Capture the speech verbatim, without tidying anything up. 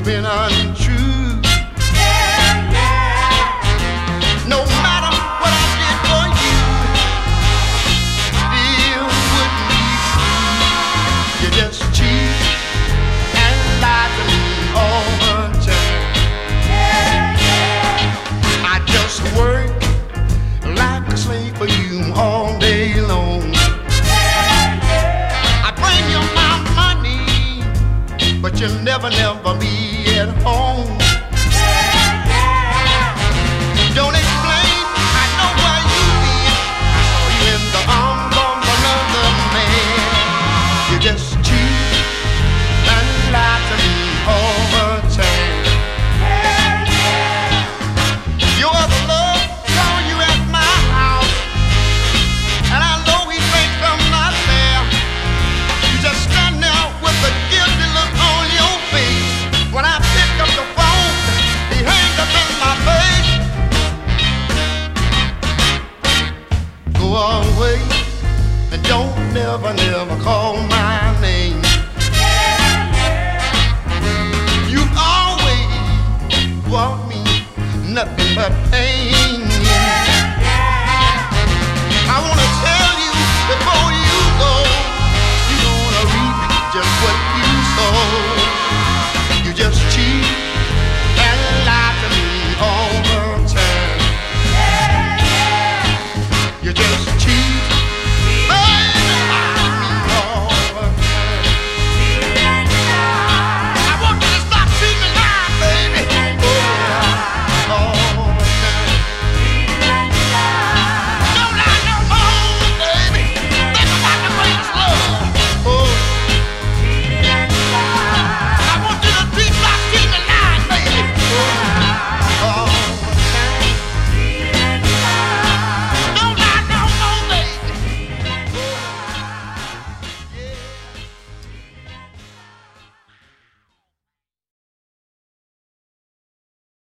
you've been untrue. Yeah, yeah. No matter what I did for you, still wouldn't be true. You just cheat and lie to me all the time. Yeah, yeah. I just work like a slave for you all day long. Yeah, yeah. I bring you my money, but you'll never, never be at home.